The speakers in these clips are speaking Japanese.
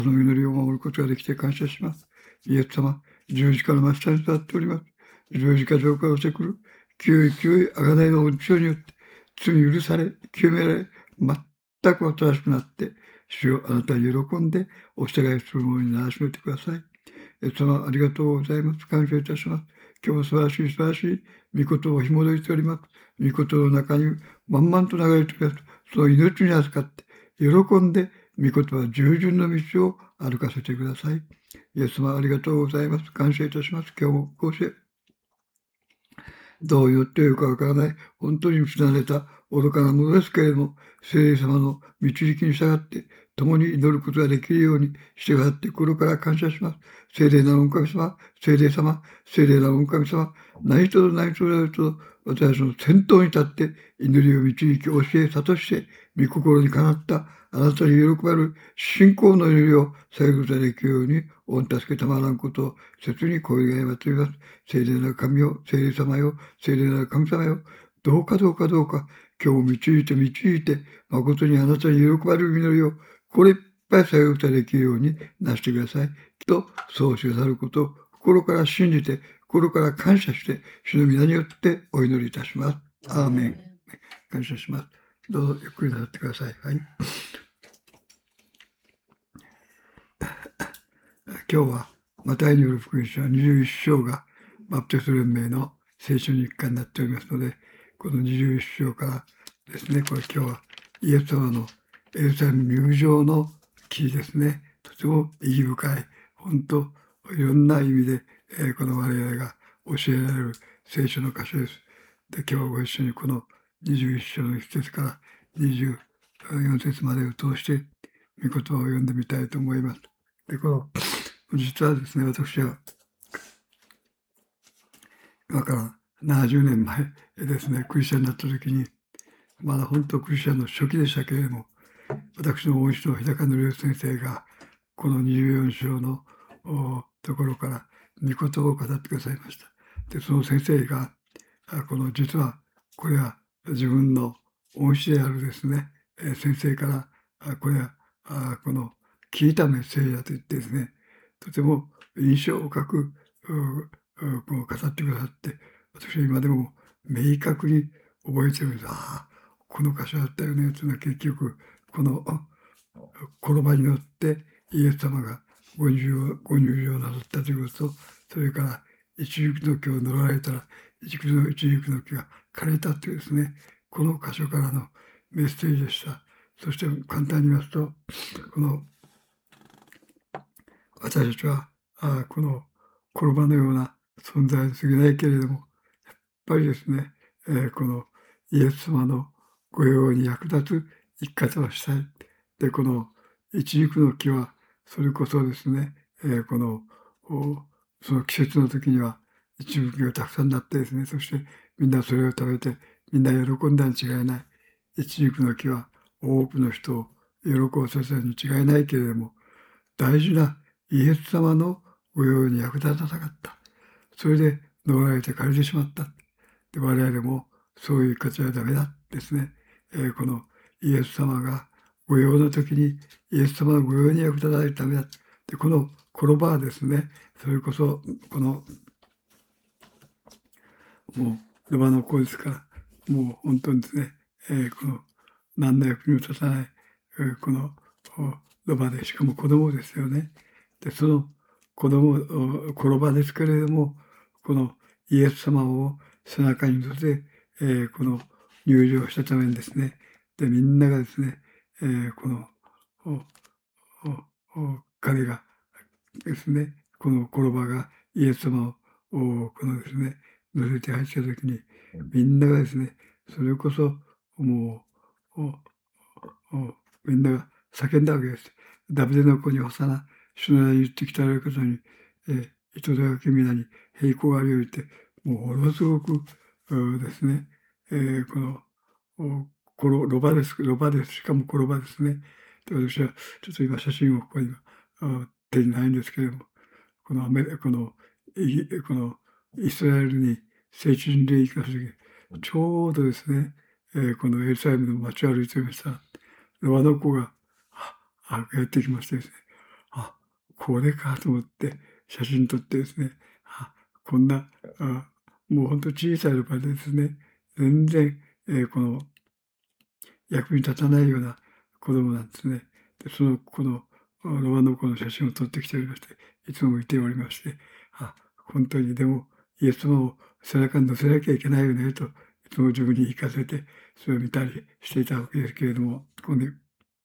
その祈りを守ることができて感謝します。イエス様、十字架の真下に立っております。十字架上から落ちてくる、清い清い贖いの恩寵によって、罪許され、清められ、全く新しくなって、主よあなたに喜んでお従いする者にならしめてください。イエス様、ありがとうございます。感謝いたします。今日も素晴らしい素晴らしい御言を紐解いております。御言の中に満々と流れてください。その命に預かって、喜んで御言葉従順の道を歩かせてください。イエス様ありがとうございます。感謝いたします。今日もこうしてどう言っているかわからない、本当に失われた愚かなものですけれども、聖霊様の導きに従って、共に祈ることができるようにしてくださって心から感謝します。聖霊なる神様、聖霊様、聖霊なる神様、何とぞ何とぞと私たちの先頭に立って祈りを導き、教え、諭して、御心にかなったあなたに喜ばれる信仰の祈りをされることができるように、御助けたまらんことを切に声がやっております。聖霊なる神よ、聖霊様よ、聖霊なる神様よ、どうかどうかどうか、今日も導いて導いて、誠にあなたに喜ばれる祈りを、これいっぱいされることができるようになしてください。きっと、そうしてくださることを心から信じて、心から感謝して、主の皆によってお祈りいたします。アーメン。感謝します。どうぞゆっくりなさってください。はい。今日はマタイによる福音書21章がバプテスト連盟の聖書日課になっておりますので、この21章からですね、これ今日はイエス様のエルサレム入場の記事ですね。とても意義深い、本当いろんな意味で、この我々が教えられる聖書の箇所です。で、今日はご一緒にこの21章の1節から24節までを通して御言葉を読んでみたいと思います。で、この実はですね、私は今から70年前ですね、クリスチャンになった時に、まだ本当クリスチャンの初期でしたけれども、私の恩師の日高則義先生が、この24章のところから御言葉を語ってくださいました。で、その先生が、この実はこれは自分の恩師であるですね、先生から、これはこの聞いたメッセージだと言ってですね、とても印象深くこう語ってくださって、私は今でも明確に覚えてるんです。この箇所だったよねというのは結局この言葉によってイエス様がご入場なさったということと、それから一軸の木を乗られたら一軸の木が枯れたというですね、この箇所からのメッセージでした。そして簡単に言いますと、この私たちはこの転ばのような存在に過ぎないけれども、やっぱりですね、このイエス様のご用に役立つ生き方をしたい。で、この一軸の木は、それこそですね、このその季節の時には一軸がたくさんなってですね、そしてみんなそれを食べて、みんな喜んだに違いない。一軸の木は多くの人を喜ばせたに違いないけれども、大事なイエス様のご用に役立たなかった。それで呪われて枯れてしまった。で、我々もそういう生活はダメだですね。このイエス様がご用の時にイエス様のご用に役立たないためだ。で、この言葉はですね、それこそこのもうロバの子ですから、もう本当にですね、この何の役にも立たない、このロバで、しかも子供ですよね。で、その子供、転ばですけれども、このイエス様を背中に乗せて、この入場したためにですね、で、みんながですね、この彼がですね、この転ばがイエス様をこのですね、乗せて入ってきた時に、みんながですね、それこそもうみんなが叫んだわけです。ダビデの子にホサナ、主の名に言ってきたられることに、糸だらけ皆に平行があるようにって、もうものすごくですね、このロバです、しかも転ばですね。で、私はちょっと今写真をここに手にないんですけれども、このイスラエルに聖地巡礼行きました時、ちょうどですね、このエルサレムの街を歩いていましたら、ロバの子がやってきましてですね、 あ、これかと思って写真撮ってですね、あ、こんな、もうほんと小さいのからですね、全然、この役に立たないような子供なんですね。で、その子の、ロバの子の写真を撮ってきておりまして、いつも見ておりまして、あ、本当にでも、イエス様を背中に乗せなきゃいけないよねと、いつも自分に言い聞かせて、それを見たりしていたわけですけれども、この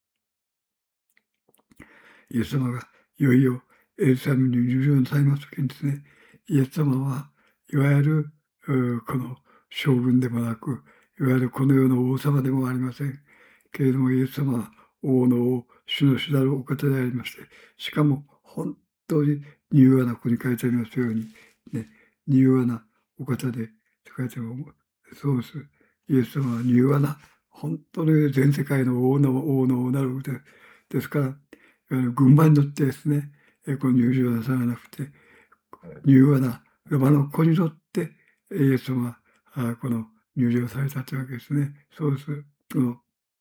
イエス様がいよいよエルサレムに入場なさいますときにですね、イエス様はいわゆる、この将軍でもなく、いわゆるこの世の王様でもありません。けれどもイエス様は王の王、主の主なるお方でありまして、しかも本当に柔和な、ここに書いてありますように、ね、柔和なお方で、と書いても、そうです。イエス様は柔和な、本当に全世界の王の王なるお方ですから、軍馬に乗ってですね、この入場なさらなくて、柔和な馬の子に乗って、イエス様はこの入場されたというわけですね。そうです。この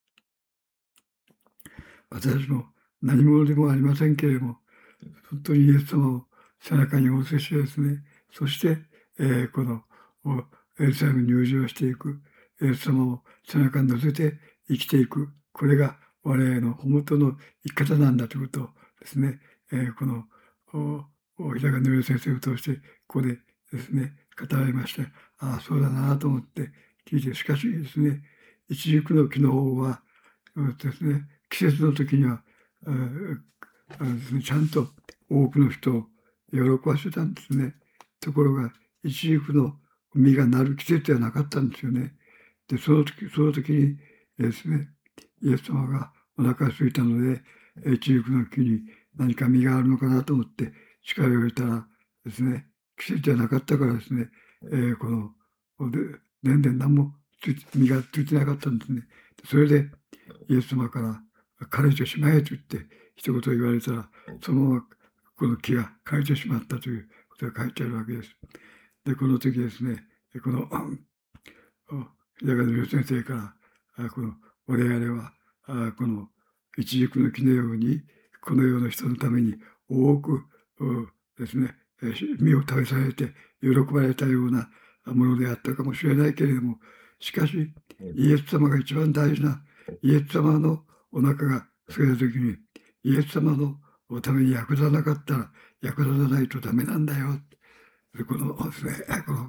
私も何者でもありませんけれども、本当にイエス様を背中にお乗せしてですね、そして、このエルサレムに入場していく、イエス様を背中に乗せて生きていく、これが我々の本当の生き方なんだということをですね、この日高則先生を通してここでですね、語られまして、ああ、そうだなと思って聞いて、しかしですね、一軸の木の方はですね、季節の時には、ですね、ちゃんと多くの人を喜ばせたんですね。ところが、イチジクの実がなる季節ではなかったんですよね。で、その時にですね、イエス様がお腹が空いたので、イチジクの木に何か実があるのかなと思って近寄れたらですね、季節じゃなかったからですね、この、で全然何も実がついてなかったんですね。それでイエス様から枯れてしまえと言って一言言われたら、そのままこの木が枯れてしまったということが書いてあるわけです。で、この時ですね、この、平方良先生から、この我々は、この一軸の木のように、この世の人のために多くですね、実を食べされて喜ばれたようなものであったかもしれないけれども、しかし、イエス様が一番大事な、イエス様のお腹が空いた時に、イエス様のために役立たなかったら、役立たないとダメなんだよ。でこのですね、この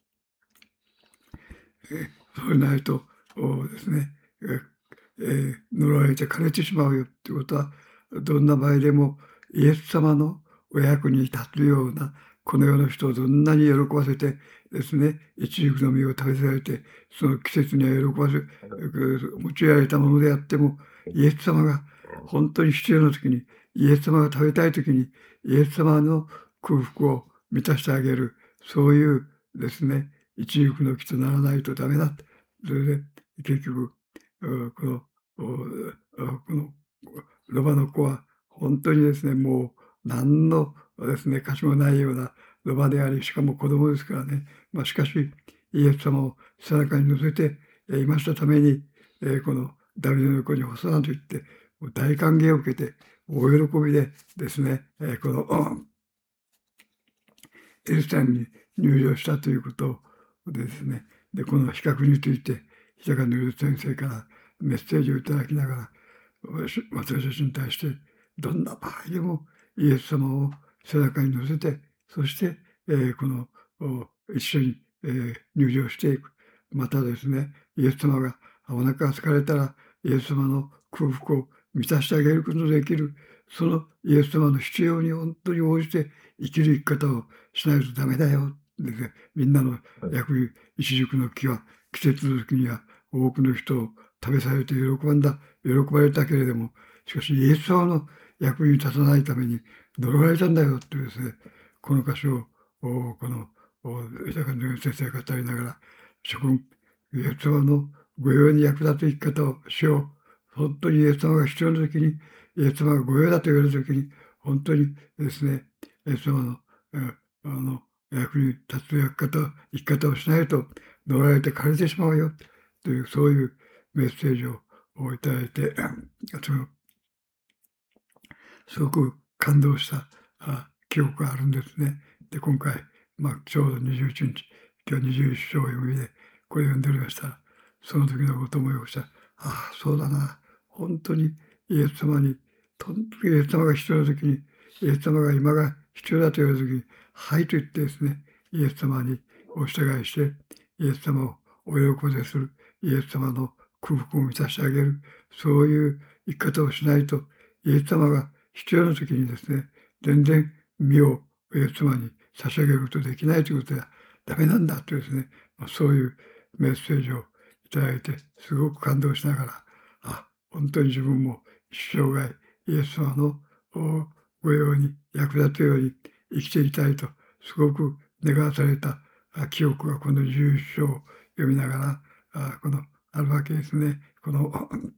そうでないとですね、呪われて枯れてしまうよっていうことは、どんな場合でもイエス様のお役に立つような、この世の人をどんなに喜ばせてですね、一軸の実を食べさせて、その季節には喜ばせ、用いられたものであっても、イエス様が本当に必要な時に、イエス様が食べたい時に、イエス様の空腹を満たしてあげる、そういうですね、一軸の木とならないとダメだ。それで結局、この、このロバの子は本当にですね、もう何のですね、価値もないようなロバであり、しかも子供ですからね。しかし、イエス様を背中に乗せていましたために、このダビデの子にホサナと言って、もう大歓迎を受けて、大喜びでですね、このエルサレムに入場したということですね。で、この比較について、久川則先生からメッセージをいただきながら、私たちに対して、どんな場合でもイエス様を背中に乗せて、そして、この一緒に、入場していく。またですね、イエス様がお腹が空かれたら、イエス様の空腹を満たしてあげることのできる、そのイエス様の必要に本当に応じて生きる生き方をしないとダメだよ。でね、みんなの役に一軸の木は季節の時には多くの人を食べさせて喜ばれたけれども、しかしイエス様の役に立たないために呪われたんだよっていうですね、この箇所をこの豊かな先生が語りながら、諸君、イエス様の御用に役立つ生き方をしよう。本当にイエス様が必要な時に、イエス様が御用だと言われる時に、本当にですね、イエス様のあの役に立つ生き方をしないと呪われて枯れてしまうよという、そういうメッセージをいただいて、すごく感動した記憶があるんですね。で、今回、ちょうど21日、今日21章を読みで、これ読んでおりましたら、その時のことを思い起こした。そうだな。本当にイエス様に、イエス様が必要な時に、イエス様が今が必要だと言われた時に、はいと言ってですね、イエス様にお従いして、イエス様をお喜びでする、イエス様の空腹を満たしてあげる、そういう生き方をしないと、イエス様が必要な時にですね、全然身をイエス様に差し上げることができないということはダメなんだというですね、そういうメッセージをいただいて、すごく感動しながら、本当に自分も一生涯イエス様のご用に役立つように生きていきたいと、すごく願わされた記憶がこの11章を読みながら、このあるわけですね。この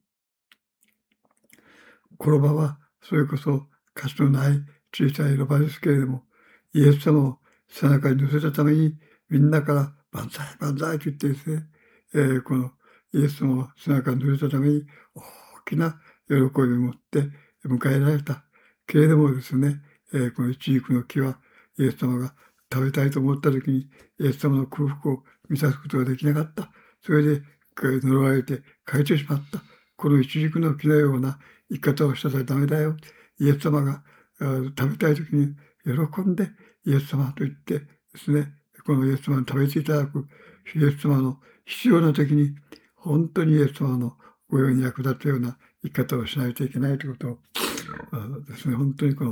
転ばはそれこそ価値のない小さいロバですけれども、イエス様を背中に乗せたために、みんなから万歳万歳と言ってですね、このイエス様を背中に乗せたために大きな喜びを持って迎えられた。けれどもですね、このイチジクの木はイエス様が食べたいと思った時にイエス様の空腹を満たすことができなかった。それで呪われて枯れてしまった。このイチジクの木のような生き方をしたらダメだよ。イエス様が食べたい時に喜んでイエス様と言ってですね、このイエス様に食べていただくイエス様の必要な時に本当にイエス様のご用に役立つような生き方をしないといけないということをですね、本当にこ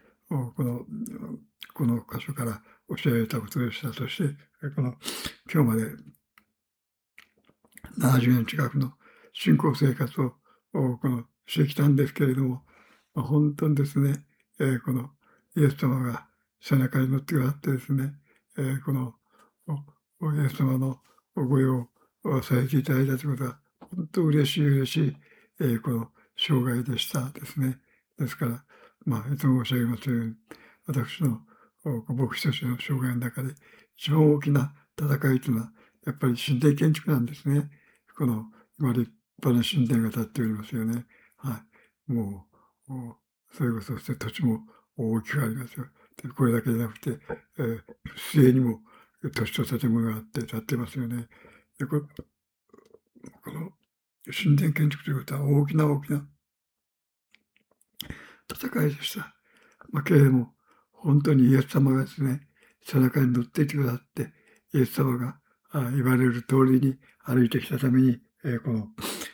の箇所から教えられたことでした。そして、今日まで70年近くの信仰生活をしてきたんですけれども、本当にですね、このイエス様が背中に乗ってくださってですね、このイエス様のご用をさせていただいたということは、本当嬉しい、この生涯でしたですね。ですから、いつも申し上げますように、私の牧師としての生涯の中で一番大きな戦いというのは、やっぱり神殿建築なんですね。この今立派な神殿が建っておりますよね。もう、それこそして土地も大きくありますよ。でこれだけじゃなくて、末にも土地と建物があって建ってますよね。でこの神殿建築ということは大きな戦いでした。けれども、本当にイエス様がですね、背中に乗っていてくださって、イエス様が言われる通りに歩いてきたために、この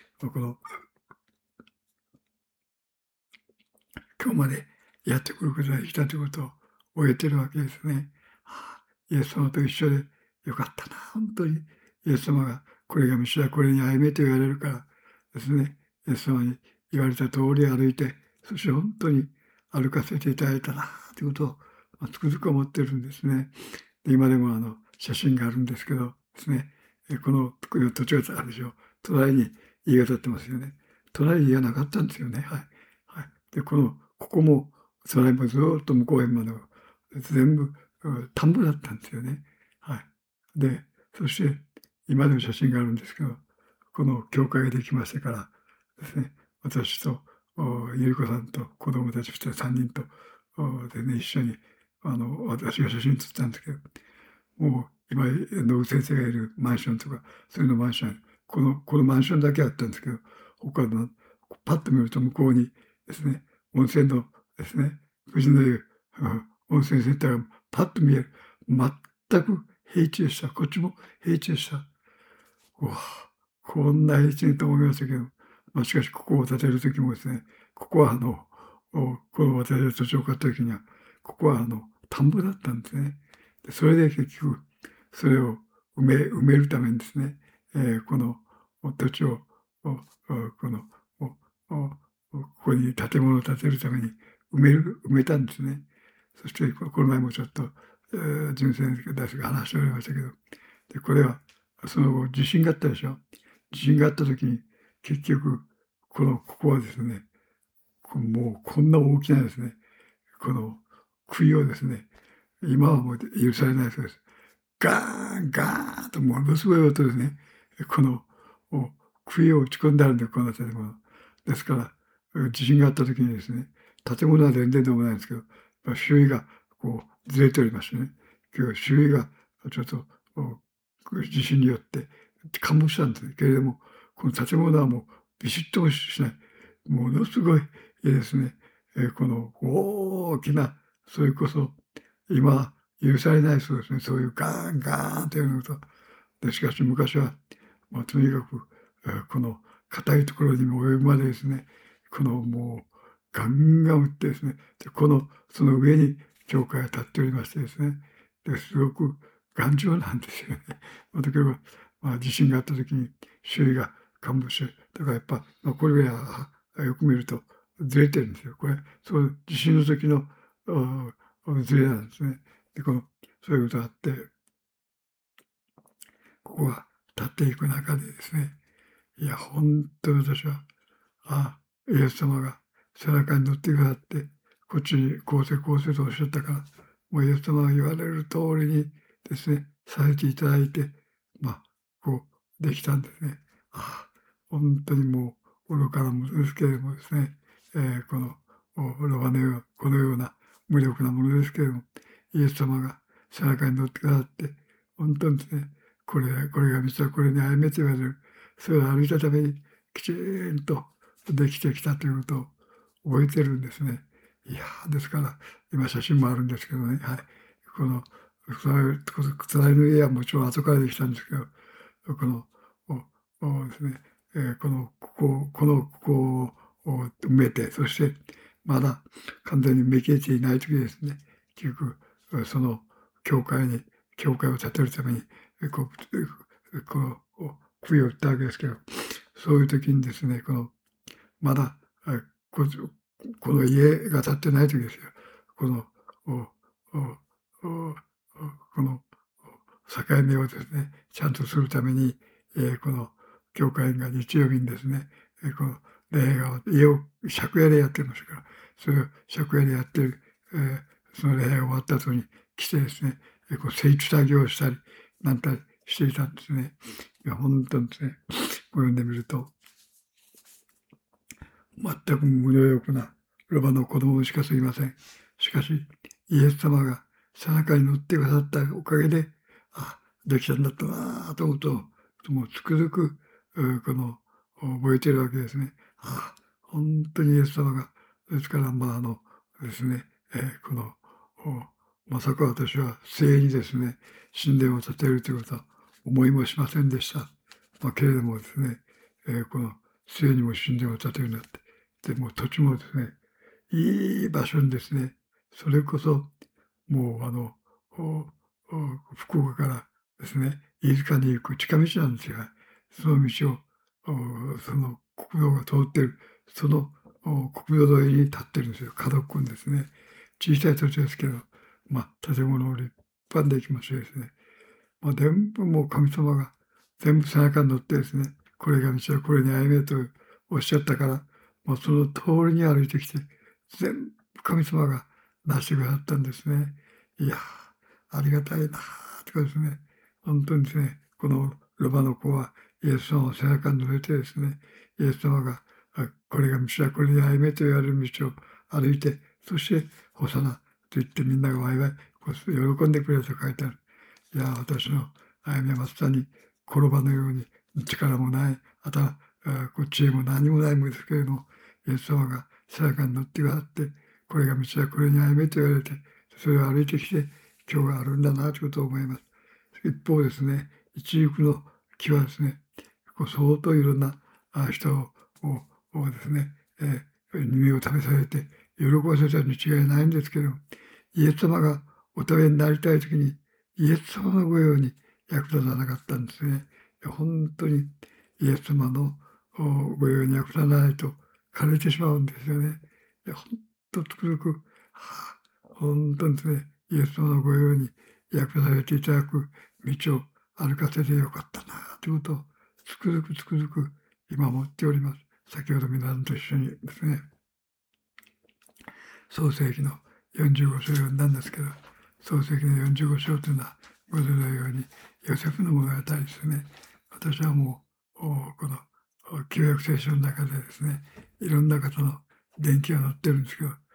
今日までやってくることができたということを終えてるわけですね。イエス様と一緒でよかったな、本当に。イエス様がこれが道だ、これに歩めと言われるからですね、イエス様に言われた通り歩いて、そして本当に歩かせていただいたなということを、つくづく思ってるんですね。で今でも写真があるんですけどですね、この土地があるでしょ。隣に家が建ってますよね。隣に家がなかったんですよね。で、ここも、隣もずっと向こう辺まで全部田んぼだったんですよね。で、そして今でも写真があるんですけど、この教会ができましてからですね、私とゆり子さんと子供たち2人3人とでね、一緒に私が写真撮ったんですけど、もう今野口先生がいるマンションとかそういうのマンション、このマンションだけあったんですけど、他のパッと見ると向こうにですね、温泉のですね、富士の湯、温泉センターがパッと見える。全く平地でした。こっちも平地でした。うわこんな平地にと思いましたけど、しかしここを建てる時もですね、ここはこの私が土地を買った時には、ここは田んぼだったんですね。でそれで結局、それを埋めるためにですね、この土地を、ここに建物を建てるために埋めたんですね。そしてこの前もちょっと、純先生が話しておりましたけど、でこれはその後地震があったでしょ。地震があった時に結局ここはですね、もうこんな大きなですね、この杭をですね、今はもう許されないそうです。ガーンガーンとものすごい音ですね。この杭を打ち込んであるんで、この建物。ですから、地震があった時にですね、 建物は全然でもないんですけど、周囲がこうずれておりましてね、今日周囲がちょっと地震によって陥没したんですね。けれども、この建物はもうビシッともしない、ものすごいですね、この大きな、それこそ今許されないそうですね、そういうガーンガーンというのと、でしかし昔は、とにかく、この硬いところにも及ぶまでですね、このもうガンガン打ってですね、で、その上に教会が建っておりましてですね、すごく頑丈なんですよね。例えば、地震があった時に周囲が陥没して、だからやっぱ、これはよく見るとずれてるんですよ。これ、そう地震の時のずれなんですね。で、そういうことがあって、ここが立っていく中でですね、いや、本当に私は、イエス様が背中に乗ってくださって、こっちにこうせこうせとおっしゃったから、もうイエス様が言われる通りにですね、させていただいて、できたんですね。本当にもう愚かなものですけれどもですね、このロバのようこのような無力なものですけれども、イエス様が背中に乗ってくださって、本当にですね、これが道はこれに歩めと言われる。それを歩いたためにきちんとできてきたということを覚えてるんですね。いやですから、今写真もあるんですけどね、はい。この、隣の家はもちろん後からできたんですけど、この、ですね、ここを埋めて、そしてまだ完全に埋め切れていない時ですね、結局、その教会を建てるために、こう、この、杭を打ったわけですけど、そういう時にですね、まだ、ここの家が建ってない時ですよ。この、おおおこの境目をですね、ちゃんとするために、この教会員が日曜日にですね、この礼拝家借家でやってましたから、それを借家でやってる、その礼拝が終わった後に来てですね、整地作業をしたり、なんたりしていたんですね。いや、本当にですね、こう読んでみると、全く無能力なロバの子供しかすいません。しかし、イエス様が背中に乗ってくださったおかげで、できたんだったなと思うと、もうつくづく、覚えてるわけですね。本当にイエス様が、ですから、ですね、この、まさか私は末にですね、神殿を建てるということは思いもしませんでした。けれどもですね、この末にも神殿を建てるんだって。で、もう土地もですね、いい場所にですね、それこそ、もう福岡からですね、飯塚に行く近道なんですが、その道を、その国道が通ってる、その国道沿いに立ってるんですよ。角っこにですね。小さい土地ですけど、建物を立派にできましてですね。全部もう神様が全部背中に乗ってですね、これが道はこれに歩めとおっしゃったから、その通りに歩いてきて、全部神様がなしてくださったんですね。いやありがたいなとかですね、本当にですね、このロバの子はイエス様を背中に乗せてですね、イエス様が、これが道だ、これに歩めと言われる道を歩いて、そして、ホサナと言ってみんながワイワイ喜んでくれると書いてある。いや、私の歩みはまさに転ばのように力もない、また、知恵も何もないものですけれども、イエス様が背中に乗ってくださって、これが道だ、これに歩めと言われて、それを歩いてきて、今日があるんだなということを思います。一方ですね、一軸の木はですね、相当いろんな人をですね、耳を試されて、喜ばせたに違いないんですけど、イエス様がお食べになりたいときに、イエス様のご用に役立たなかったんですね。本当にイエス様のご用に役立たないと枯れてしまうんですよね。本当つくづく、本当にですね、イエス様のご用に役立たせていただく道を歩かせてよかったなということをつくづく今思っております。先ほど皆さんと一緒にですね、創世記の45章を読んだんですけど、創世記の45章というのは、ご存知のように、ヨセフの物語ですね。私はもう、この旧約聖書の中でですね、いろんな方の伝記が載ってるんですけど、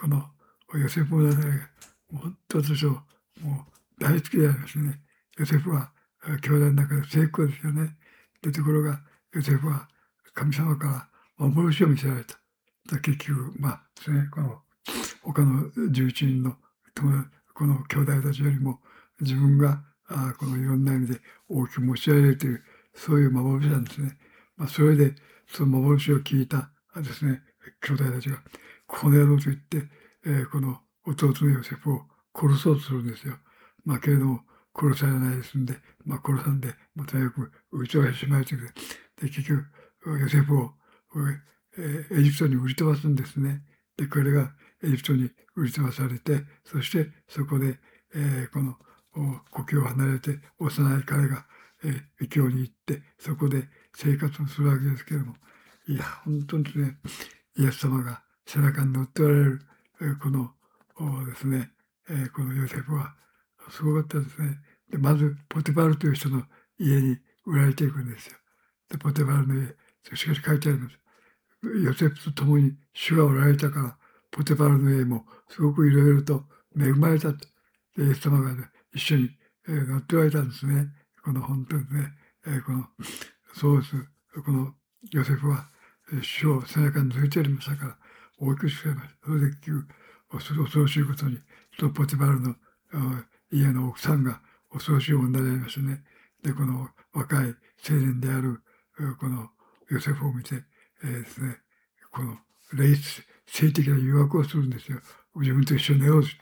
このヨセフ物語がもう本当私はもう大好きでありますね。ヨセフは兄弟の中で末っ子ですよね。で、ところがヨセフは神様から幻を見せられた。結局、ですね、この他の11人のこの兄弟たちよりも自分がこのいろんな意味で大きく持ち上げられるというそういう幻なんですね。それでその幻を聞いたですね、兄弟たちがこの野郎と言って、この弟のヨセフを殺そうとするんですよ。けれども殺されないですんで、殺さんでまたよく撃ち落としてしまうというで結局ヨセフをエジプトに売り飛ばすんですね。でこれがエジプトに売り飛ばされて、そしてそこで、この故郷を離れて幼い彼が、異教に行ってそこで生活をするわけですけれども、いや本当にですね、イエス様が背中に乗っておられる、このですね、このヨセフはすごかったですね。でまずポティファルという人の家に売られていくんですよ。でポティファルの家、しかし書いてあります。ヨセフと共に主がおられたからポティファルの家もすごくいろいろと恵まれたと。イエス様が、ね、一緒に、乗っておられたんですね。この本当にね、このそうです。このヨセフは主を背中に乗せておりましたから大きくしていました。それで恐ろしいことにそのポティファルの家の奥さんが恐ろしい女でありましてね。でこの若い青年であるこのヨセフを見て、ですね、この性的な誘惑をするんですよ。自分と一緒に寝ようって。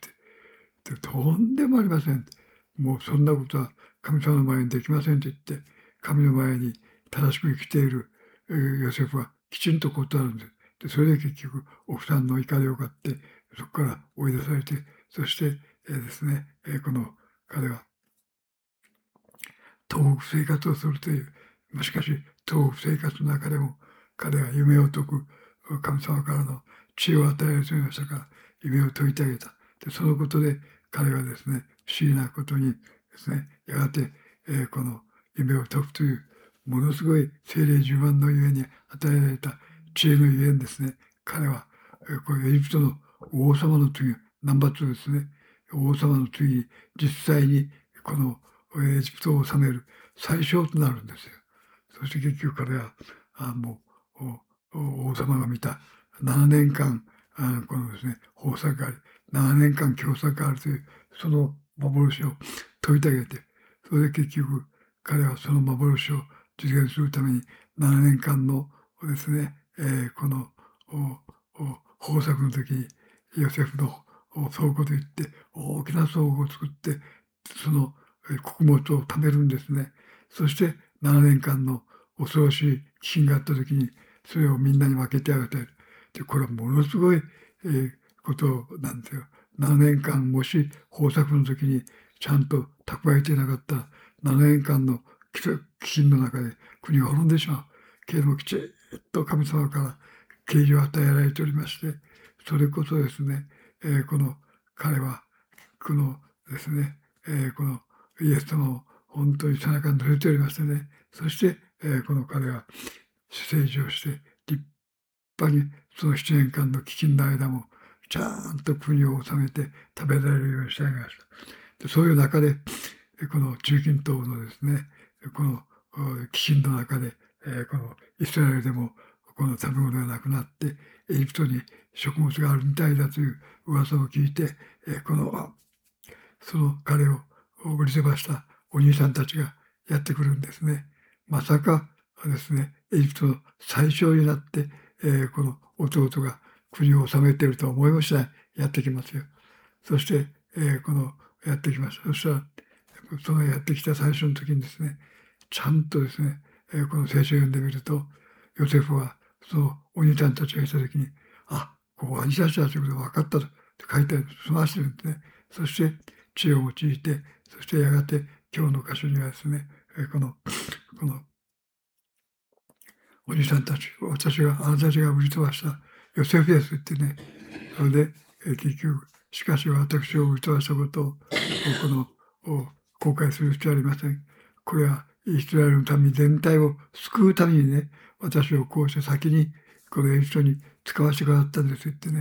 とんでもありません。もうそんなことは神様の前にできませんと言って、神の前に正しく生きているヨセフはきちんと断るんです。でそれで結局奥さんの怒りを買ってそこから追い出されて、そして、ですね、この彼は東北生活をするという、しかし東北生活の中でも彼は夢を解く神様からの知恵を与えられていましたから夢を解いてあげた。でそのことで彼はですね、不思議なことにですね、やがて、この夢を解くというものすごい精霊十万のゆえに与えられた知恵のゆえにですね、彼は、これエジプトの王様の次、ナンバー2ですね、王様の次に実際にこのエジプトを治める最小となるんですよ。そして結局彼はもう王様が見た7年間このですね豊作があり7年間凶作があるというその幻を解いてあげて、それで結局彼はその幻を実現するために7年間のですね、この豊作の時にヨセフの倉庫といって大きな倉庫を作ってその穀物を食べるんですね。そして7年間の恐ろしい飢饉があった時にそれをみんなに分けてあげて、でこれはものすごい、ことなんですよ。7年間もし豊作の時にちゃんと蓄えていなかったら7年間の飢饉の中で国が滅んでしまう。けれどもきちっと神様から啓示を与えられておりまして、それこそですね、この彼はこのですね、このイエス様を本当に背中に乗せておりましてね、そして、この彼は政治をして立派にその7年間の飢饉の間もちゃんと国を治めて食べられるようにしてあげました。でそういう中でこの中近東のですね、この飢饉の中で、このイスラエルでもこの食べ物がなくなってエジプトに食物があるみたいだという噂を聞いて、このその彼を売り飛ばしたお兄さんたちがやってくるんですね。まさかですね、エジプトの最小になって、この弟が国を治めているとは思いもしないやってきますよ。そして、このやってきました。そしたらそのやってきた最初の時にですね、ちゃんとですね、この聖書を読んでみるとヨセフはそのお兄さんたちが来た時にここは兄たちだということが分かったと書いて済ましてるんですね。そして知恵を用いて、そしてやがて今日の箇所にはですね、このおじさんたち、あなたたちが売り飛ばしたヨセフですってね、それで結局、しかし私を売り飛ばしたことを後悔する必要はありません。これはイスラエルの民全体を救うためにね、私をこうして先にこのエジプトに使わせてくださったんですってね、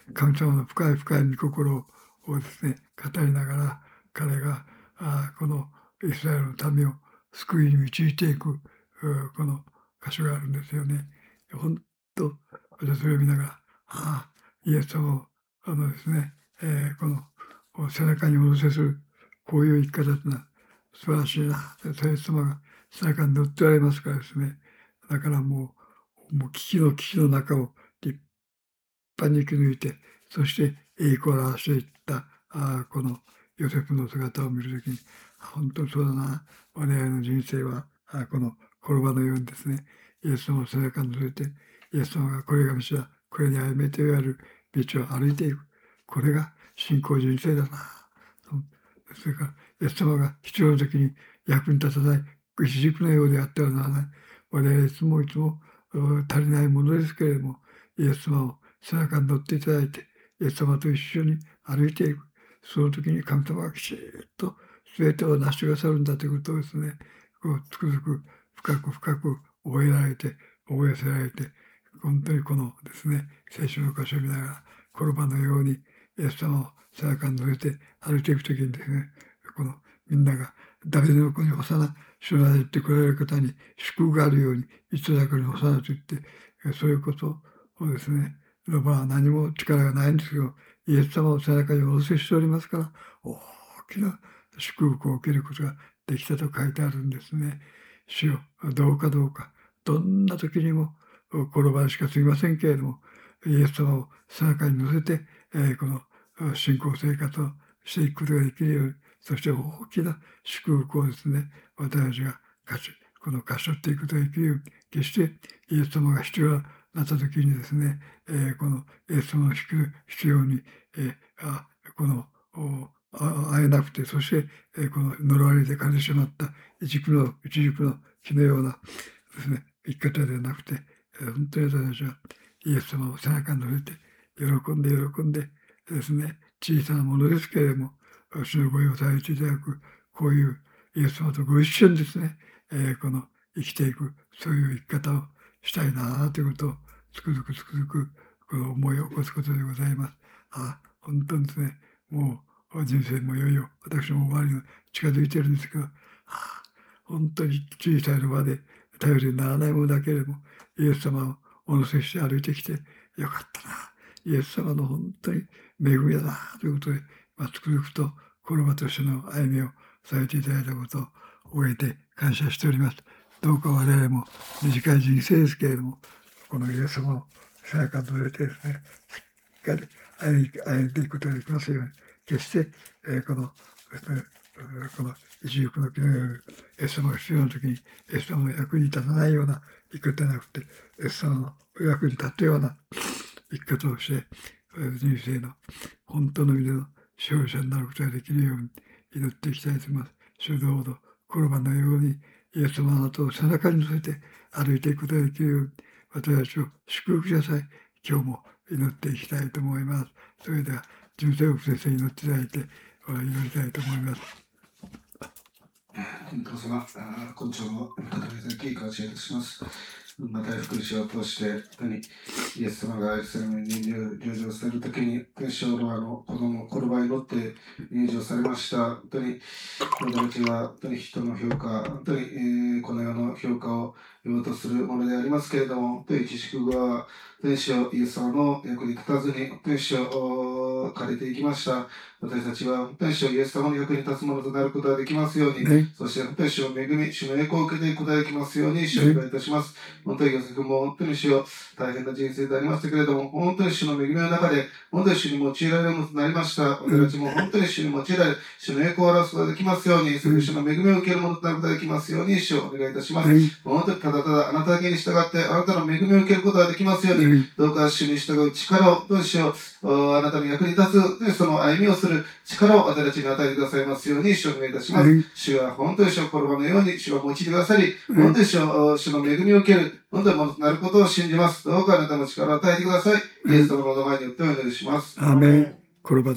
神様の深い深い御心をですね、語りながら、彼がこのイスラエルの民を救いに導いていくこの箇所があるんですよね。本当、私それを見ながら、イエス様をですね、この背中にお乗せする、こういう生き方というのは素晴らしいな。イエス様が背中に乗っておられますからですね。だからもう危機の中を立派に生き抜いて、そして栄光を表していったこのヨセフの姿を見るときに、本当にそうだな。我々の人生はこの転ばのようにですね、イエス様を背中に乗せて、イエス様がこれが道だ、これに歩めと言われる道を歩いていく。これが信仰人生だな。それから、イエス様が必要な時に役に立たない、石軸のようであってはならない。我々いつも足りないものですけれども、イエス様を背中に乗っていただいて、イエス様と一緒に歩いていく。その時に神様がきちっと全てを成してくださるんだということをですね、つくづく深く覚えさせられて、本当にこのですね、聖書の箇所を見ながら、転ばのようにイエス様を背中に乗せて歩いていくときにですね、このみんながダビデの子にホサナ、主な言ってくれる方に祝福があるように、いつだかにホサナと言って、そういうことをですね、ロバは何も力がないんですけど、イエス様を背中にお乗せしておりますから、大きな祝福を受けることができたと書いてあるんですね。主よ、どうか、どんな時にも転ばしかすぎませんけれども、イエス様を背中に乗せて、この信仰生活をしていくことができるように、そして大きな祝福をですね、私たちが勝ち取っていくことができるように、決してイエス様が必要なった時にですね、このイエス様の必要に、会えなくて、そして、この呪われて枯れてしまった一軸の木のようなですね、生き方ではなくて、本当に私たちはイエス様を背中に乗せて、喜んでですね、小さなものですけれども、主のご用をされていただく、こういうイエス様とご一緒にですね、この生きていく、そういう生き方をしたいなということをつくづくこの思いを起こすことでございます。本当にですね、もう人生もいよいよ私も終わりが近づいているんですけど、本当に小さいの場で頼りにならないものだけれども、イエス様をお乗せして歩いてきてよかったな。イエス様の本当に恵みだなということで、つくづくとこの場としての歩みをされていただいたことを終えて感謝しております。どうか我々も短い人生ですけれども、このイエス様を背中に乗せてですね、しっかり歩んでいくことができますように、決して、この一軸の木のように、イエス様が必要な時に、イエス様の役に立たないような生き方ではなくて、イエス様の役に立ったような生き方をして、人生の本当の意味での勝利者になることができるように祈っていきたいと思います。主どうぞ、転ばないように、イエス様の後を背中に乗せて歩いていくことができるように、私たちを祝福ください。今日も祈っていきたいと思います。それでは、純正福先生に祈っていただいて、祈りたいと思います。 天皇様、今朝もお語りいただき感謝いたします。また福祉を通して、本当にイエス様がエルサレムに入場されるときに、天使の子供を転ばに乗って入場されました。本当に、私たちは本当に人の評価、本当に、この世の評価を用とするものでありますけれども、本当に知識は天使をイエス様の役に立たずに、天使を借りていきました。私たちは天使をイエス様の役に立つものとなることができますように、そして天使を恵み、主の栄光を受けていくことができますように、主をお願いいたします。本当にヨセフも本当に主を大変な人生でありましたけれども、本当に主の恵みの中で、本当に主に用いられるものとなりました。私たちも本当に主に用いられ、主の栄光を表すことができますように、それ主の恵みを受けるものとなることができますように、主をお願いいたします。本当にただあなただけに従って、あなたの恵みを受けることができますように、どうか主に従う力を、どうしよう、あなたの役に立つ、その歩みをする力を私たちに与えてくださいますように、主をお願いいたします。主は本当に主を転ばのように、主を用いてくださり、本当に主の恵みを受ける、本当にものとなることを信じます。どうかあなたの力を与えてください。イエス様の名前によってお祈りします。 アーメン。転ば